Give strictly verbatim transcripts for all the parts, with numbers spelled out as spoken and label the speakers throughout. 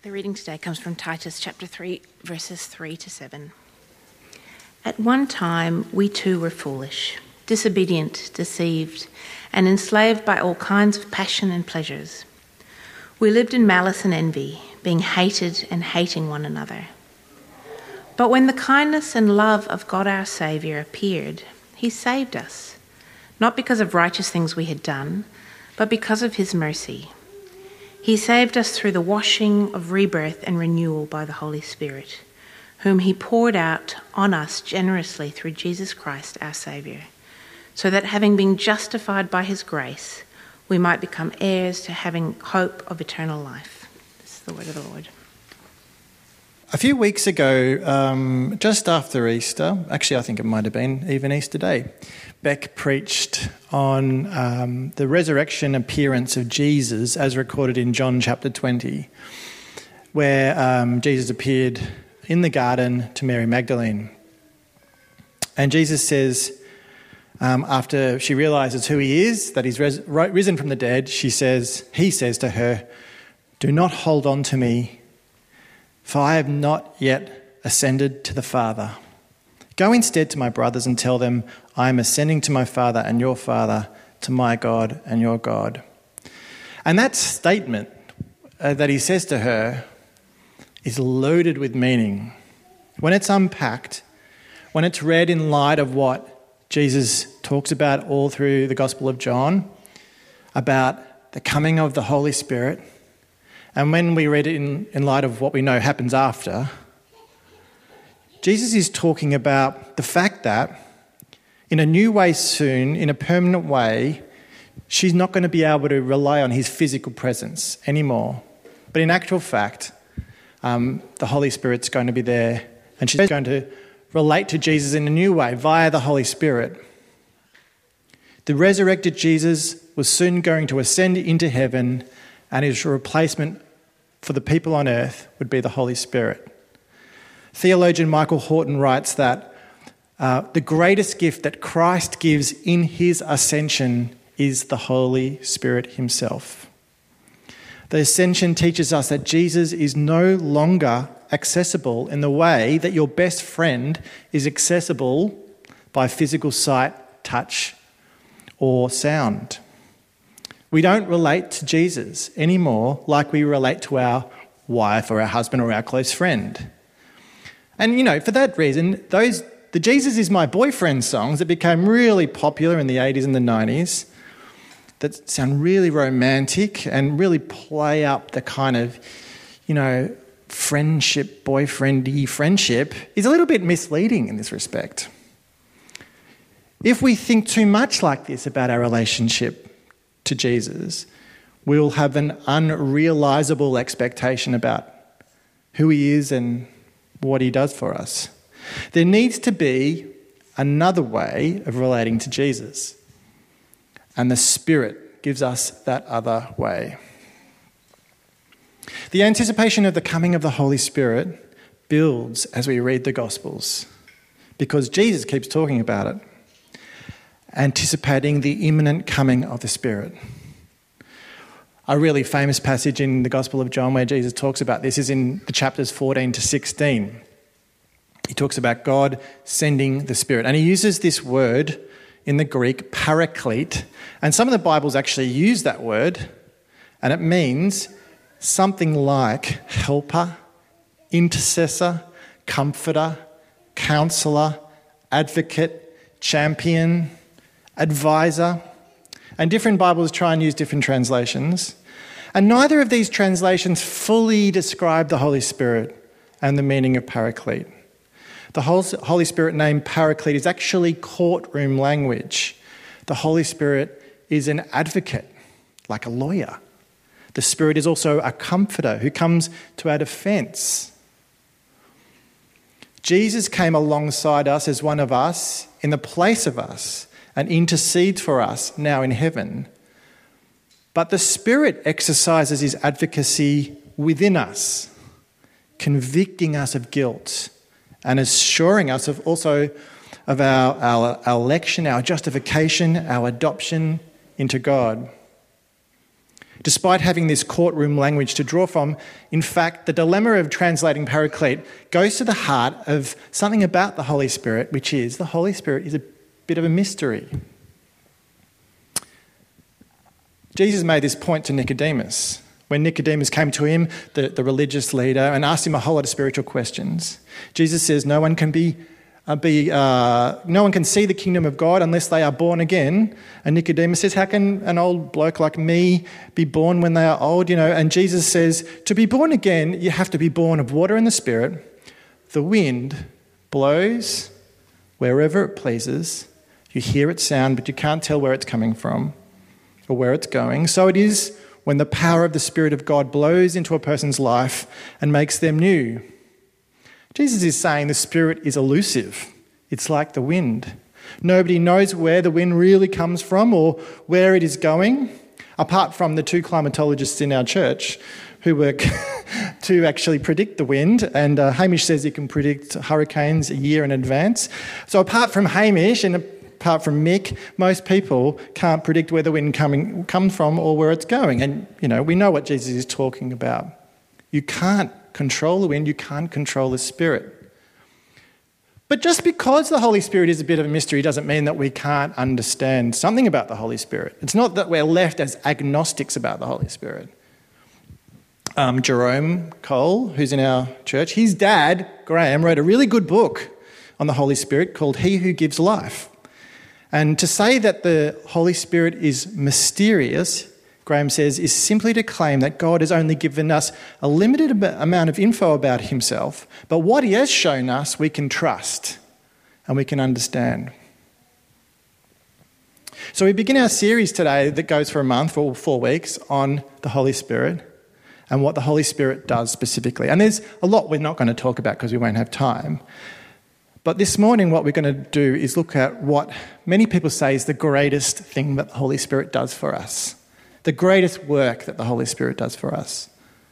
Speaker 1: The reading today comes from Titus chapter three, verses three to seven. At one time we too were foolish, disobedient, deceived, and enslaved by all kinds of passion and pleasures. We lived in malice and envy, being hated and hating one another. But when the kindness and love of God our Saviour appeared, he saved us, not because of righteous things we had done, but because of his mercy. He saved us through the washing of rebirth and renewal by the Holy Spirit, whom he poured out on us generously through Jesus Christ our Saviour, so that having been justified by his grace, we might become heirs to having hope of eternal life. This is the word of the Lord.
Speaker 2: A few weeks ago, um, just after Easter, actually I think it might have been even Easter Day, Beck preached on um, the resurrection appearance of Jesus as recorded in John chapter twenty, where um, Jesus appeared in the garden to Mary Magdalene. And Jesus says, um, after she realises who he is, that he's res- risen from the dead, she says, he says to her, "Do not hold on to me, for I have not yet ascended to the Father. Go instead to my brothers and tell them, I am ascending to my Father and your Father, to my God and your God." And that statement uh, that he says to her is loaded with meaning. When it's unpacked, when it's read in light of what Jesus talks about all through the Gospel of John, about the coming of the Holy Spirit, and when we read it in, in light of what we know happens after, Jesus is talking about the fact that in a new way soon, in a permanent way, she's not going to be able to rely on his physical presence anymore. But in actual fact, um, the Holy Spirit's going to be there, and she's going to relate to Jesus in a new way via the Holy Spirit. The resurrected Jesus was soon going to ascend into heaven, and his replacement for the people on earth would be the Holy Spirit. Theologian Michael Horton writes that uh, the greatest gift that Christ gives in his ascension is the Holy Spirit himself. The ascension teaches us that Jesus is no longer accessible in the way that your best friend is accessible by physical sight, touch, or sound. We don't relate to Jesus anymore like we relate to our wife or our husband or our close friend. And, you know, for that reason, those the Jesus is my boyfriend songs that became really popular in the eighties and the nineties, that sound really romantic and really play up the kind of, you know, friendship, boyfriendy friendship, is a little bit misleading in this respect. If we think too much like this about our relationship to Jesus, we'll have an unrealisable expectation about who he is and what he does for us. There needs to be another way of relating to Jesus, and the Spirit gives us that other way. The anticipation of the coming of the Holy Spirit builds as we read the Gospels, because Jesus keeps talking about it, anticipating the imminent coming of the Spirit. A really famous passage in the Gospel of John where Jesus talks about this is in the chapters fourteen to sixteen. He talks about God sending the Spirit. And he uses this word in the Greek, paraclete. And some of the Bibles actually use that word. And it means something like helper, intercessor, comforter, counsellor, advocate, champion, advisor. And different Bibles try and use different translations. And neither of these translations fully describe the Holy Spirit and the meaning of paraclete. The Holy Spirit name paraclete is actually courtroom language. The Holy Spirit is an advocate, like a lawyer. The Spirit is also a comforter who comes to our defence. Jesus came alongside us as one of us, in the place of us, and intercedes for us now in heaven. But the Spirit exercises his advocacy within us, convicting us of guilt and assuring us of also of our, our, our election, our justification, our adoption into God. Despite having this courtroom language to draw from, in fact, the dilemma of translating Paraclete goes to the heart of something about the Holy Spirit, which is the Holy Spirit is a bit of a mystery. Jesus made this point to Nicodemus. When Nicodemus came to him, the, the religious leader, and asked him a whole lot of spiritual questions, Jesus says no one can be, uh, be uh, no one can see the kingdom of God unless they are born again. And Nicodemus says, how can an old bloke like me be born when they are old? You know, and Jesus says, to be born again, you have to be born of water and the Spirit. The wind blows wherever it pleases. You hear its sound, but you can't tell where it's coming from or where it's going. So it is when the power of the Spirit of God blows into a person's life and makes them new. Jesus is saying the Spirit is elusive. It's like the wind. Nobody knows where the wind really comes from or where it is going, apart from the two climatologists in our church who work to actually predict the wind. And uh, Hamish says he can predict hurricanes a year in advance. So apart from Hamish and apart from Mick, most people can't predict where the wind coming comes from or where it's going. And, you know, we know what Jesus is talking about. You can't control the wind, you can't control the Spirit. But just because the Holy Spirit is a bit of a mystery doesn't mean that we can't understand something about the Holy Spirit. It's not that we're left as agnostics about the Holy Spirit. Um, Jerome Cole, who's in our church, his dad, Graham, wrote a really good book on the Holy Spirit called He Who Gives Life. And to say that the Holy Spirit is mysterious, Graham says, is simply to claim that God has only given us a limited amount of info about himself, but what he has shown us we can trust and we can understand. So we begin our series today that goes for a month, for four weeks, on the Holy Spirit and what the Holy Spirit does specifically. And there's a lot we're not going to talk about because we won't have time. But this morning what we're going to do is look at what many people say is the greatest thing that the Holy Spirit does for us. The greatest work that the Holy Spirit does for us.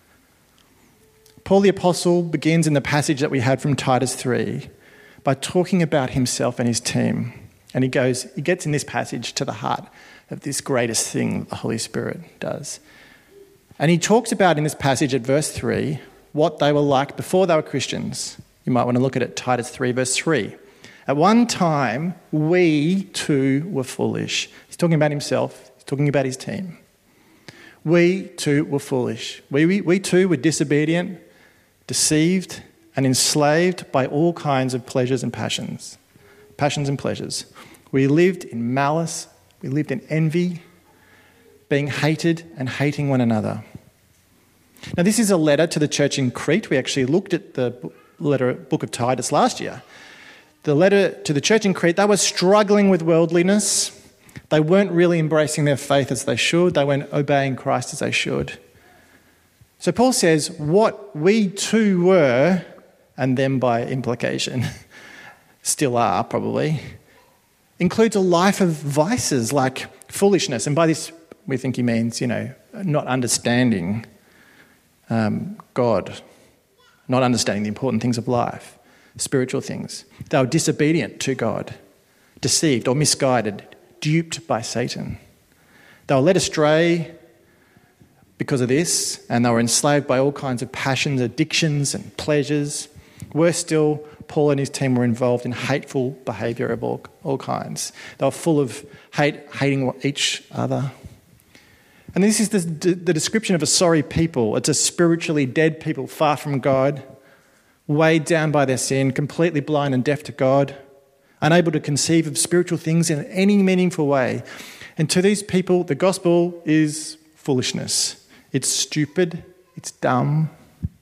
Speaker 2: Paul the Apostle begins in the passage that we had from Titus three by talking about himself and his team. And he goes, he gets in this passage to the heart of this greatest thing that the Holy Spirit does. And he talks about in this passage at verse three what they were like before they were Christians. You might want to look at it, Titus three, verse three. At one time, we too were foolish. He's talking about himself. He's talking about his team. We too were foolish. We, we, we too were disobedient, deceived, and enslaved by all kinds of pleasures and passions. Passions and pleasures. We lived in malice. We lived in envy, being hated and hating one another. Now, this is a letter to the church in Crete. We actually looked at the letter, book of Titus last year. The letter to the church in Crete, they were struggling with worldliness. They weren't really embracing their faith as they should. They weren't obeying Christ as they should. So Paul says, what we too were, and them by implication, still are probably, includes a life of vices like foolishness. And by this, we think he means, you know, not understanding um, God, not understanding the important things of life, spiritual things. They were disobedient to God, deceived or misguided, duped by Satan. They were led astray because of this, and they were enslaved by all kinds of passions, addictions and pleasures. Worse still, Paul and his team were involved in hateful behaviour of all, all kinds. They were full of hate, hating each other. And this is the, the description of a sorry people. It's a spiritually dead people far from God, weighed down by their sin, completely blind and deaf to God, unable to conceive of spiritual things in any meaningful way. And to these people, the gospel is foolishness. It's stupid. It's dumb.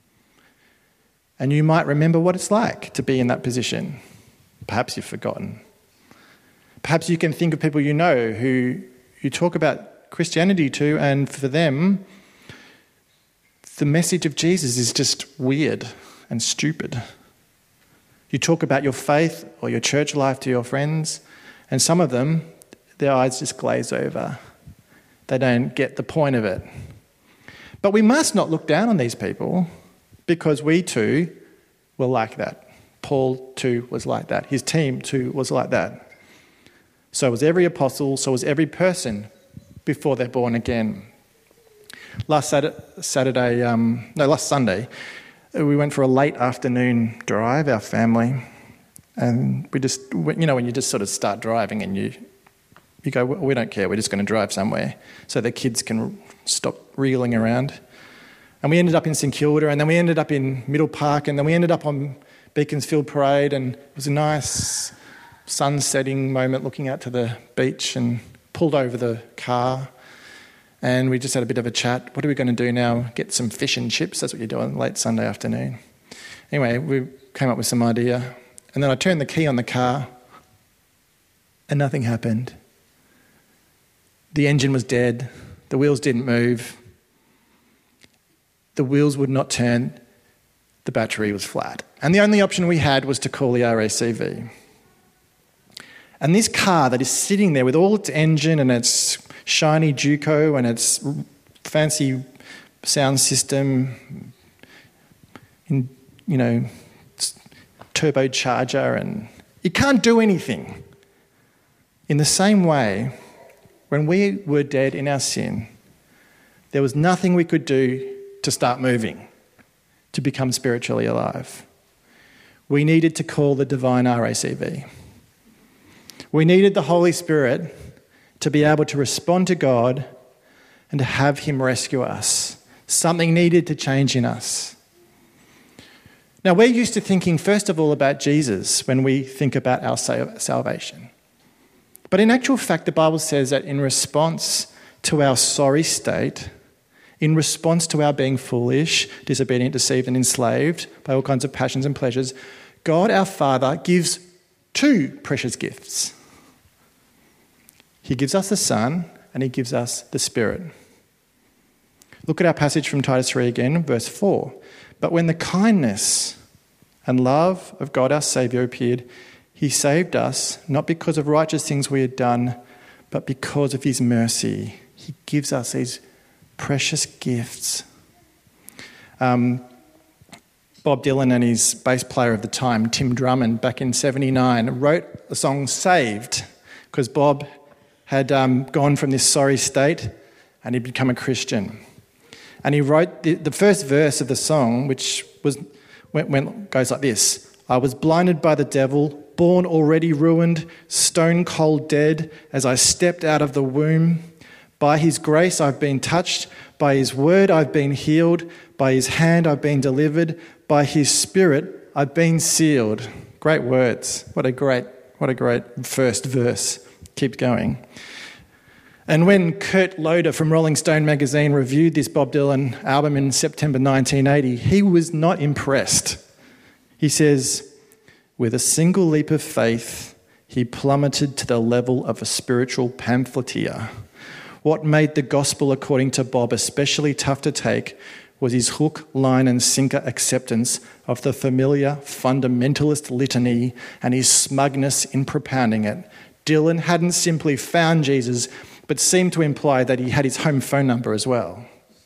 Speaker 2: And you might remember what it's like to be in that position. Perhaps you've forgotten. Perhaps you can think of people you know who you talk about Christianity to, and for them, the message of Jesus is just weird and stupid. You talk about your faith or your church life to your friends, and some of them, their eyes just glaze over. They don't get the point of it. But we must not look down on these people, because we too were like that. Paul too was like that. His team too was like that. So was every apostle, so was every person before they're born again. Last Saturday, Saturday um, no, last Sunday, we went for a late afternoon drive, our family, and we just, you know, when you just sort of start driving and you, you go, we don't care, we're just going to drive somewhere so the kids can stop reeling around. And we ended up in St Kilda, and then we ended up in Middle Park, and then we ended up on Beaconsfield Parade, and it was a nice sun-setting moment looking out to the beach, and pulled over the car, and we just had a bit of a chat. What are we going to do now? Get some fish and chips? That's what you do on late Sunday afternoon. Anyway, we came up with some idea, and then I turned the key on the car, and nothing happened. The engine was dead. The wheels didn't move. The wheels would not turn. The battery was flat. And the only option we had was to call the R A C V. And this car that is sitting there with all its engine and its shiny Juco and its fancy sound system, in, you know, turbocharger, and it can't do anything. In the same way, when we were dead in our sin, there was nothing we could do to start moving, to become spiritually alive. We needed to call the divine R A C V. We needed the Holy Spirit to be able to respond to God and to have him rescue us. Something needed to change in us. Now, we're used to thinking, first of all, about Jesus when we think about our salvation. But in actual fact, the Bible says that in response to our sorry state, in response to our being foolish, disobedient, deceived, and enslaved by all kinds of passions and pleasures, God our Father gives two precious gifts. He gives us the Son, and he gives us the Spirit. Look at our passage from Titus three again, verse four. But when the kindness and love of God our Saviour appeared, he saved us, not because of righteous things we had done, but because of his mercy. He gives us these precious gifts. Um, Bob Dylan and his bass player of the time, Tim Drummond, back in seventy-nine, wrote the song Saved, because Bob had um, gone from this sorry state and he'd become a Christian. And he wrote the, the first verse of the song, which was went, went, goes like this. I was blinded by the devil, born already ruined, stone cold dead, as I stepped out of the womb. By his grace I've been touched, by his word I've been healed, by his hand I've been delivered, by his spirit I've been sealed. Great words. What a great, what a great first verse. Keeps going. And when Kurt Loder from Rolling Stone magazine reviewed this Bob Dylan album in September nineteen eighty, he was not impressed. He says, with a single leap of faith, he plummeted to the level of a spiritual pamphleteer. What made the gospel, according to Bob, especially tough to take was his hook, line and sinker acceptance of the familiar fundamentalist litany and his smugness in propounding it. Dylan hadn't simply found Jesus, but seemed to imply that he had his home phone number as well.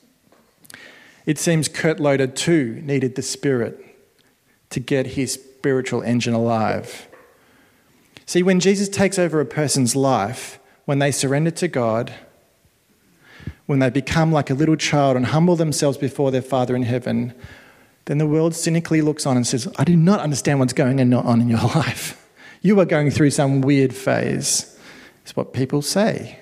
Speaker 2: It seems Kurt Loder too needed the Spirit to get his spiritual engine alive. See, when Jesus takes over a person's life, when they surrender to God, when they become like a little child and humble themselves before their Father in heaven, then the world cynically looks on and says, I do not understand what's going on in your life. You are going through some weird phase. It's what people say.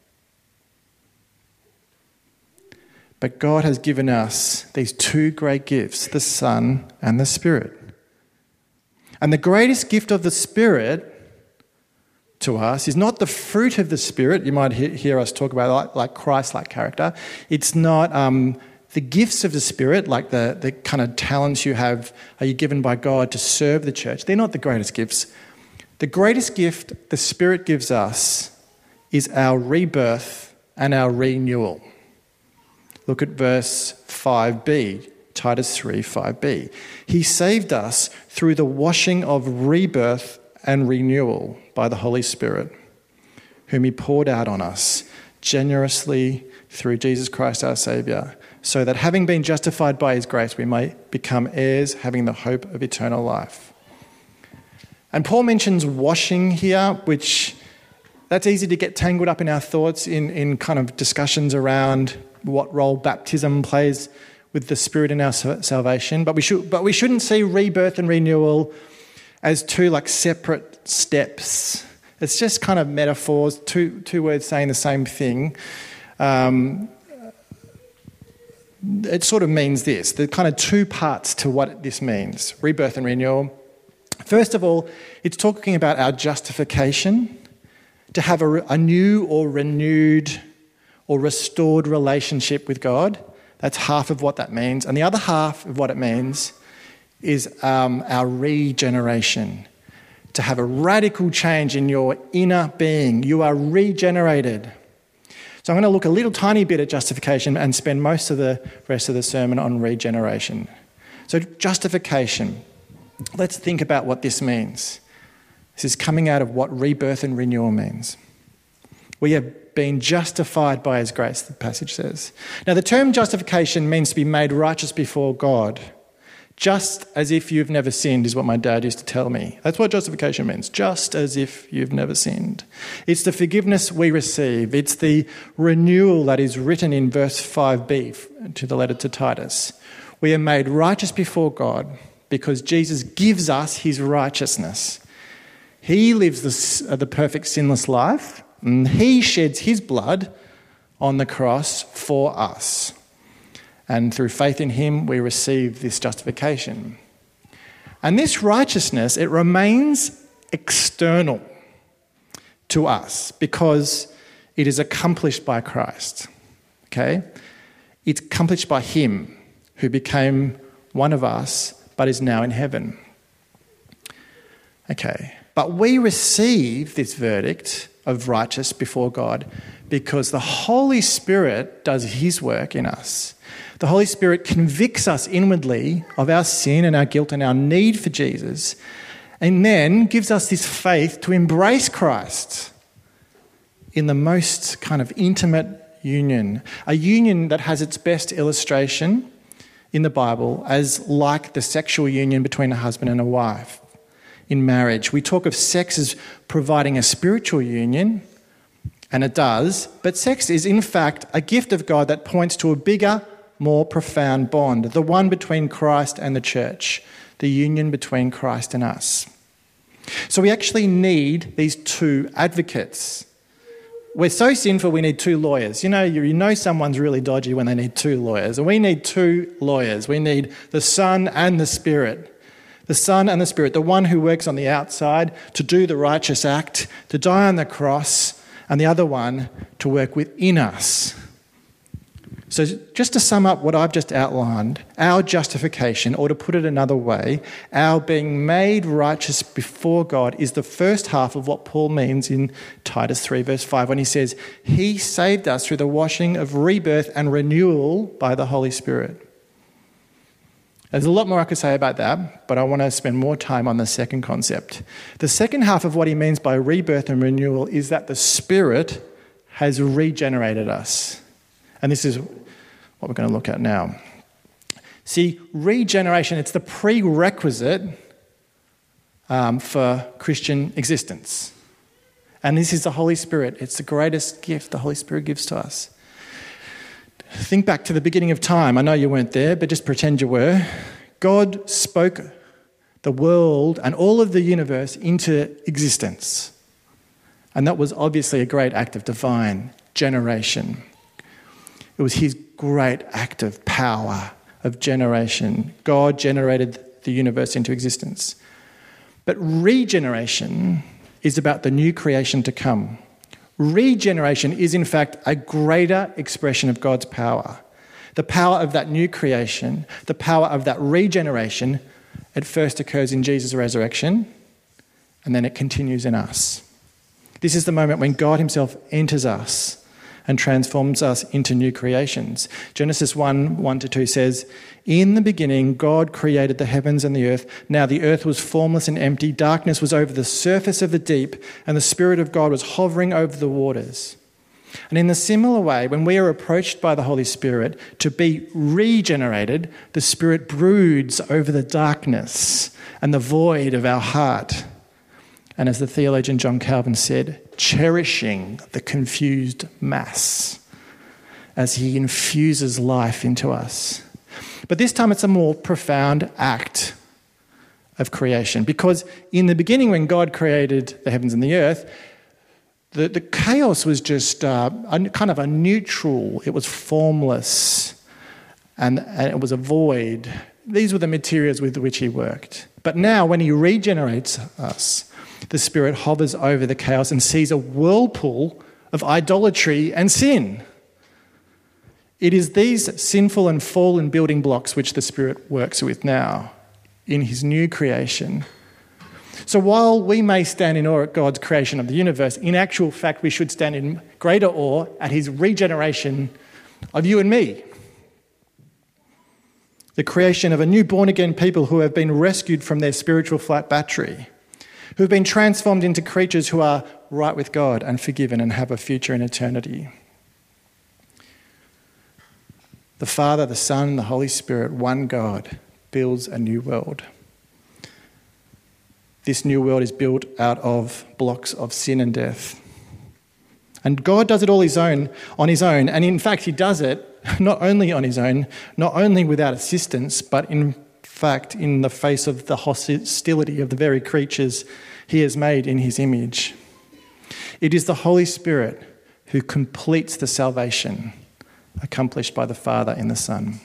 Speaker 2: But God has given us these two great gifts, the Son and the Spirit. And the greatest gift of the Spirit to us is not the fruit of the Spirit. You might hear us talk about like, like Christ-like character. It's not um, the gifts of the Spirit, like the, the kind of talents you have, are you given by God to serve the church. They're not the greatest gifts. The greatest gift the Spirit gives us is our rebirth and our renewal. Look at verse five b, Titus three, five b. He saved us through the washing of rebirth and renewal by the Holy Spirit, whom he poured out on us generously through Jesus Christ our Saviour, so that having been justified by his grace, we may become heirs, having the hope of eternal life. And Paul mentions washing here, which that's easy to get tangled up in our thoughts in, in kind of discussions around what role baptism plays with the Spirit in our salvation. But we should, but we shouldn't see rebirth and renewal as two like separate steps. It's just kind of metaphors, two two words saying the same thing. Um, it sort of means this. There are kind of two parts to what this means, rebirth and renewal. First of all, it's talking about our justification, to have a, a new or renewed or restored relationship with God. That's half of what that means. And the other half of what it means is um, our regeneration, to have a radical change in your inner being. You are regenerated. So I'm going to look a little tiny bit at justification and spend most of the rest of the sermon on regeneration. So justification. Let's think about what this means. This is coming out of what rebirth and renewal means. We have been justified by his grace, the passage says. Now, the term justification means to be made righteous before God, just as if you've never sinned, is what my dad used to tell me. That's what justification means, just as if you've never sinned. It's the forgiveness we receive. It's the renewal that is written in verse five b to the letter to Titus. We are made righteous before God because Jesus gives us his righteousness. He lives the, uh, the perfect sinless life, and he sheds his blood on the cross for us. And through faith in him, we receive this justification. And this righteousness, it remains external to us because it is accomplished by Christ. Okay? It's accomplished by him who became one of us but is now in heaven. Okay. But we receive this verdict of righteous before God because the Holy Spirit does his work in us. The Holy Spirit convicts us inwardly of our sin and our guilt and our need for Jesus, and then gives us this faith to embrace Christ in the most kind of intimate union, a union that has its best illustration in the Bible as like the sexual union between a husband and a wife. In marriage, we talk of sex as providing a spiritual union, and it does, but sex is in fact a gift of God that points to a bigger, more profound bond, the one between Christ and the church, the union between Christ and us. So we actually need these two advocates. We're so sinful we need two lawyers. You know, you know someone's really dodgy when they need two lawyers, and we need two lawyers. We need the Son and the Spirit. The Son and the Spirit, the one who works on the outside to do the righteous act, to die on the cross, and the other one to work within us. So just to sum up what I've just outlined, our justification, or to put it another way, our being made righteous before God is the first half of what Paul means in Titus three verse five when he says, he saved us through the washing of rebirth and renewal by the Holy Spirit. There's a lot more I could say about that, but I want to spend more time on the second concept. The second half of what he means by rebirth and renewal is that the Spirit has regenerated us. And this is what we're going to look at now. See, regeneration, it's the prerequisite um, for Christian existence. And this is the Holy Spirit. It's the greatest gift the Holy Spirit gives to us. Think back to the beginning of time. I know you weren't there, but just pretend you were. God spoke the world and all of the universe into existence. And that was obviously a great act of divine generation. It was his great act of power, of generation. God generated the universe into existence. But regeneration is about the new creation to come. Regeneration is, in fact, a greater expression of God's power. The power of that new creation, the power of that regeneration, it first occurs in Jesus' resurrection, and then it continues in us. This is the moment when God himself enters us and transforms us into new creations. Genesis one, one to two says, in the beginning, God created the heavens and the earth. Now the earth was formless and empty. Darkness was over the surface of the deep, and the Spirit of God was hovering over the waters. And in a similar way, when we are approached by the Holy Spirit to be regenerated, the Spirit broods over the darkness and the void of our heart. And as the theologian John Calvin said, cherishing the confused mass. as he infuses life into us. But this time it's a more profound act of creation, because in the beginning when God created the heavens and the earth, the, the chaos was just uh, a, kind of a neutral, it was formless, and, and it was a void. These were the materials with which he worked. But now when he regenerates us, the Spirit hovers over the chaos and sees a whirlpool of idolatry and sin. It is these sinful and fallen building blocks which the Spirit works with now in his new creation. So while we may stand in awe at God's creation of the universe, in actual fact we should stand in greater awe at his regeneration of you and me. The creation of a new born-again people who have been rescued from their spiritual flat battery, who have been transformed into creatures who are right with God and forgiven and have a future in eternity. The Father, the Son, and the Holy Spirit, one God, builds a new world. This new world is built out of blocks of sin and death. And God does it all his own, on his own, and in fact he does it not only on his own, not only without assistance, but in fact in the face of the hostility of the very creatures he has made in his image. It is the Holy Spirit who completes the salvation accomplished by the Father in the Son.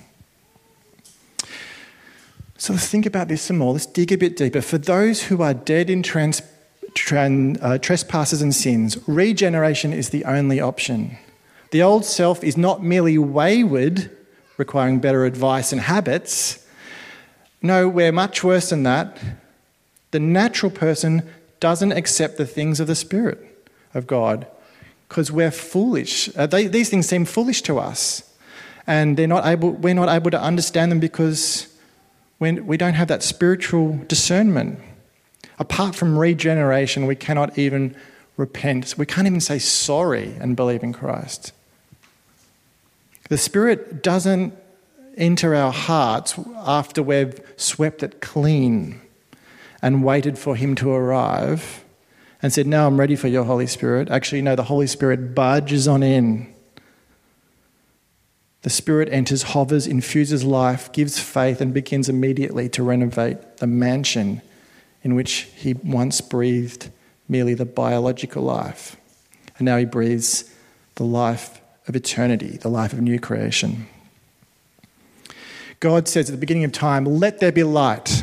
Speaker 2: So let's think about this some more. Let's dig a bit deeper. For those who are dead in trans, tran, uh, trespasses and sins, regeneration is the only option. The old self is not merely wayward, requiring better advice and habits. No, we're much worse than that. The natural person doesn't accept the things of the Spirit of God because we're foolish. Uh, they, these things seem foolish to us, and they're not able. We're not able to understand them because when we don't have that spiritual discernment. Apart from regeneration, we cannot even repent. We can't even say sorry and believe in Christ. The Spirit doesn't enter our hearts after we've swept it clean and waited for him to arrive and said, "Now I'm ready for your Holy Spirit." Actually, no, the Holy Spirit barges on in. The Spirit enters, hovers, infuses life, gives faith, and begins immediately to renovate the mansion in which he once breathed merely the biological life. And now he breathes the life of eternity, the life of new creation. God says at the beginning of time, "Let there be light."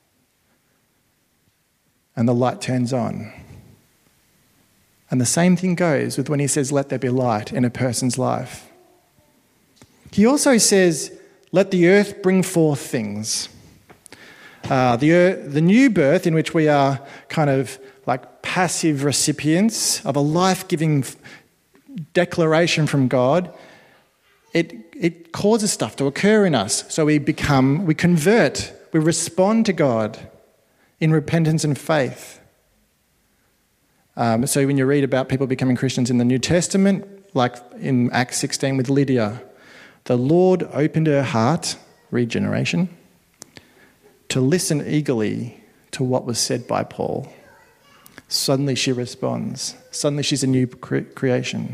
Speaker 2: And the light turns on. And the same thing goes with when he says, "Let there be light" in a person's life. He also says, "Let the earth bring forth things." Uh, the, earth, the new birth in which we are kind of like passive recipients of a life-giving declaration from God, it, it causes stuff to occur in us. So we become, we convert, we respond to God in repentance and faith. Um, so when you read about people becoming Christians in the New Testament, like in Acts sixteen with Lydia, the Lord opened her heart, regeneration, to listen eagerly to what was said by Paul. Suddenly she responds. Suddenly she's a new cre- creation.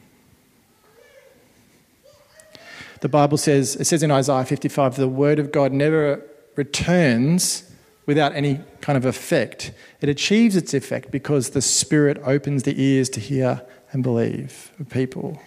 Speaker 2: The Bible says, it says in Isaiah fifty-five, the word of God never returns without any kind of effect. It achieves its effect because the Spirit opens the ears to hear and believe of people.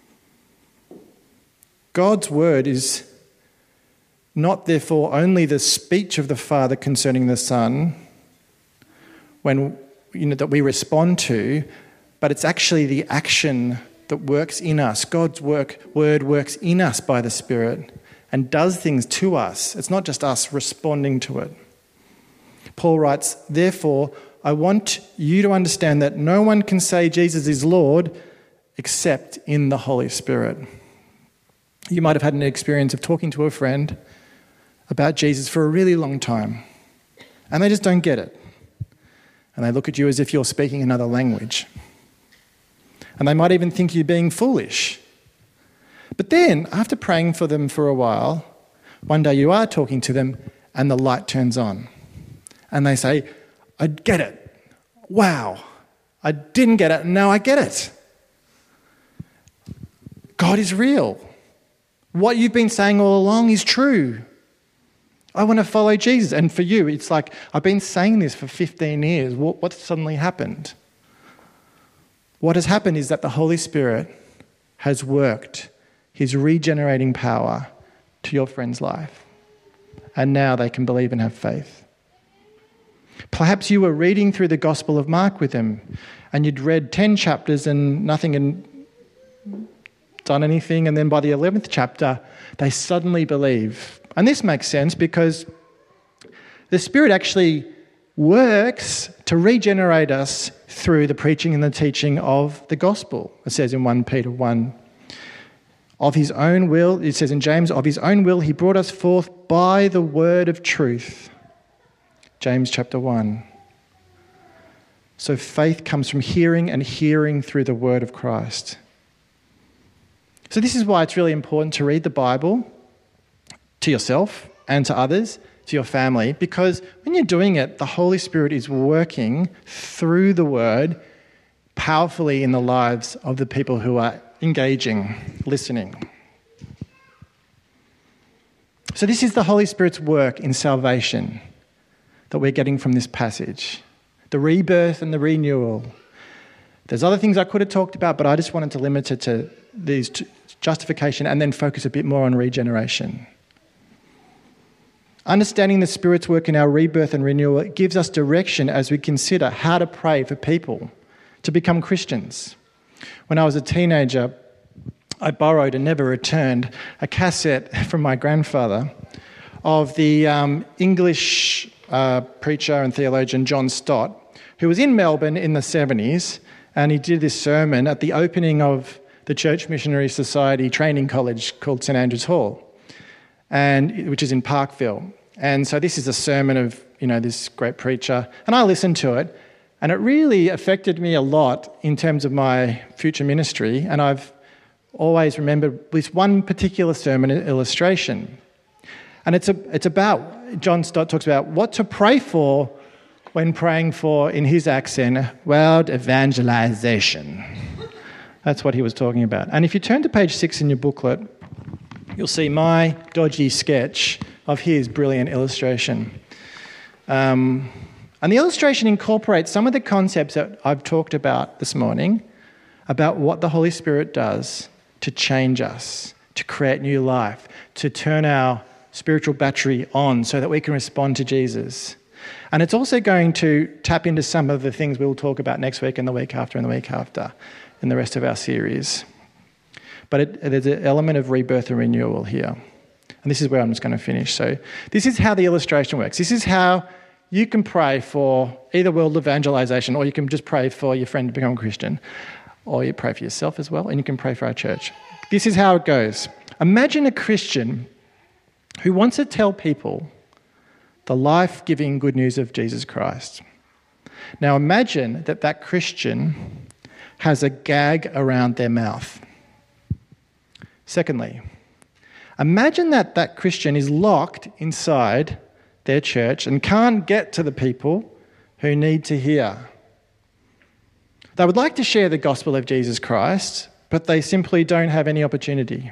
Speaker 2: God's word is not therefore only the speech of the Father concerning the Son when you know that we respond to, but it's actually the action that works in us. God's work word works in us by the Spirit and does things to us. It's not just us responding to it. Paul writes, "Therefore, I want you to understand that no one can say Jesus is Lord except in the Holy Spirit." You might have had an experience of talking to a friend about Jesus for a really long time, and they just don't get it. And they look at you as if you're speaking another language. And they might even think you're being foolish. But then, after praying for them for a while, one day you are talking to them and the light turns on. And they say, "I get it. Wow, I didn't get it, and now I get it." God is real. What you've been saying all along is true. I want to follow Jesus. And for you, it's like, I've been saying this for fifteen years. What, what suddenly happened? What has happened is that the Holy Spirit has worked his regenerating power to your friend's life. And now they can believe and have faith. Perhaps you were reading through the Gospel of Mark with them and you'd read ten chapters and nothing had done anything, and then by the eleventh chapter, they suddenly believe. And this makes sense because the Spirit actually works to regenerate us through the preaching and the teaching of the gospel. It says in First Peter one, of his own will, it says in James, of his own will he brought us forth by the word of truth. James chapter one. So faith comes from hearing, and hearing through the word of Christ. So this is why it's really important to read the Bible to yourself and to others, to your family, because when you're doing it, the Holy Spirit is working through the word powerfully in the lives of the people who are engaging, listening. So this is the Holy Spirit's work in salvation that we're getting from this passage. The rebirth and the renewal. There's other things I could have talked about, but I just wanted to limit it to these two, justification and then focus a bit more on regeneration. Understanding the Spirit's work in our rebirth and renewal gives us direction as we consider how to pray for people to become Christians. When I was a teenager, I borrowed and never returned a cassette from my grandfather of the um, English uh, preacher and theologian John Stott, who was in Melbourne in the seventies, and he did this sermon at the opening of the Church Missionary Society Training College called St Andrew's Hall, and which is in Parkville. And so this is a sermon of, you know, this great preacher, and I listened to it, and it really affected me a lot in terms of my future ministry, and I've always remembered this one particular sermon illustration. And it's a, it's about, John Stott talks about what to pray for when praying for, in his accent, world evangelization. That's what he was talking about. And if you turn to page six in your booklet, you'll see my dodgy sketch of his brilliant illustration. Um, and the illustration incorporates some of the concepts that I've talked about this morning about what the Holy Spirit does to change us, to create new life, to turn our spiritual battery on so that we can respond to Jesus. And it's also going to tap into some of the things we'll talk about next week and the week after and the week after in the rest of our series. But it, there's an element of rebirth and renewal here. And this is where I'm just going to finish. So this is how the illustration works. This is how you can pray for either world evangelization, or you can just pray for your friend to become a Christian, or you pray for yourself as well, and you can pray for our church. This is how it goes. Imagine a Christian who wants to tell people the life-giving good news of Jesus Christ. Now imagine that that Christian has a gag around their mouth. Secondly, imagine that that Christian is locked inside their church and can't get to the people who need to hear. They would like to share the gospel of Jesus Christ, but they simply don't have any opportunity.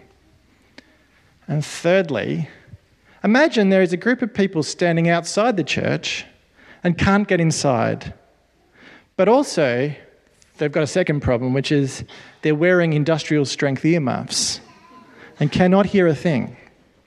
Speaker 2: And thirdly, imagine there is a group of people standing outside the church and can't get inside. But also, they've got a second problem, which is they're wearing industrial strength earmuffs and cannot hear a thing.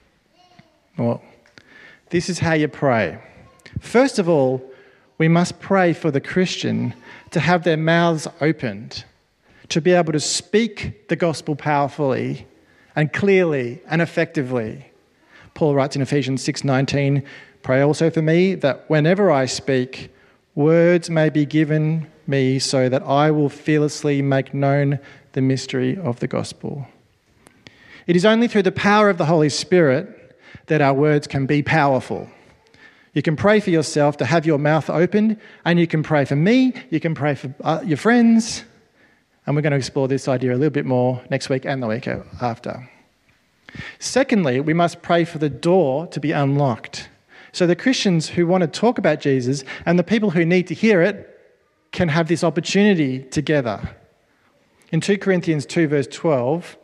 Speaker 2: Well, this is how you pray. First of all, we must pray for the Christian to have their mouths opened, to be able to speak the gospel powerfully and clearly and effectively. Paul writes in Ephesians six nineteen, pray also for me that whenever I speak, words may be given me so that I will fearlessly make known the mystery of the gospel. It is only through the power of the Holy Spirit that our words can be powerful. You can pray for yourself to have your mouth opened, and you can pray for me, you can pray for uh, your friends, and we're going to explore this idea a little bit more next week and the week after. Secondly, we must pray for the door to be unlocked. So the Christians who want to talk about Jesus and the people who need to hear it can have this opportunity together. In two Corinthians two verse twelve,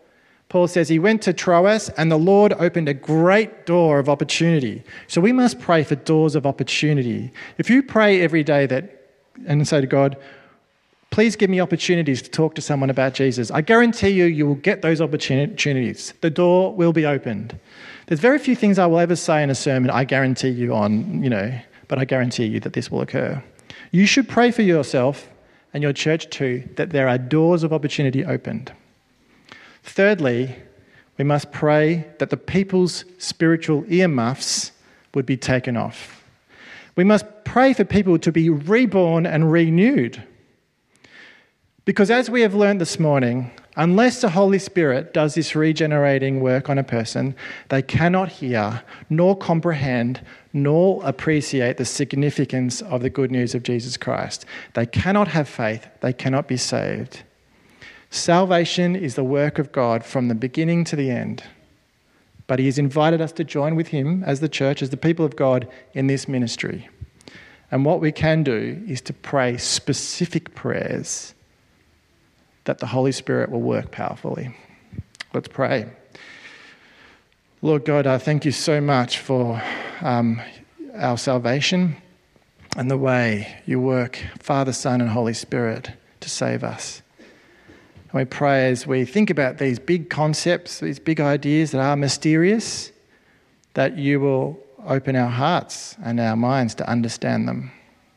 Speaker 2: Paul says he went to Troas and the Lord opened a great door of opportunity. So we must pray for doors of opportunity. If you pray every day that and say to God, please give me opportunities to talk to someone about Jesus, I guarantee you, you will get those opportunities. The door will be opened. There's very few things I will ever say in a sermon, I guarantee you on, you know, but I guarantee you that this will occur. You should pray for yourself and your church too, that there are doors of opportunity opened. Thirdly, we must pray that the people's spiritual earmuffs would be taken off. We must pray for people to be reborn and renewed. Because as we have learned this morning, unless the Holy Spirit does this regenerating work on a person, they cannot hear, nor comprehend, nor appreciate the significance of the good news of Jesus Christ. They cannot have faith. They cannot be saved. Salvation is the work of God from the beginning to the end. But he has invited us to join with him as the church, as the people of God in this ministry. And what we can do is to pray specific prayers that the Holy Spirit will work powerfully. Let's pray. Lord God, I thank you so much for um, our salvation and the way you work, Father, Son, and Holy Spirit, to save us. And we pray as we think about these big concepts, these big ideas that are mysterious, that you will open our hearts and our minds to understand them.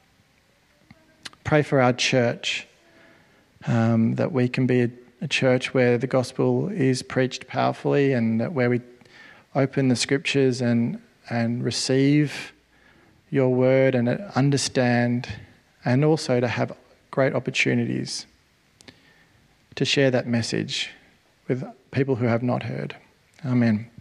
Speaker 2: Pray for our church, um, that we can be a, a church where the gospel is preached powerfully and that where we open the scriptures and, and receive your word and understand, and also to have great opportunities to share that message with people who have not heard. Amen.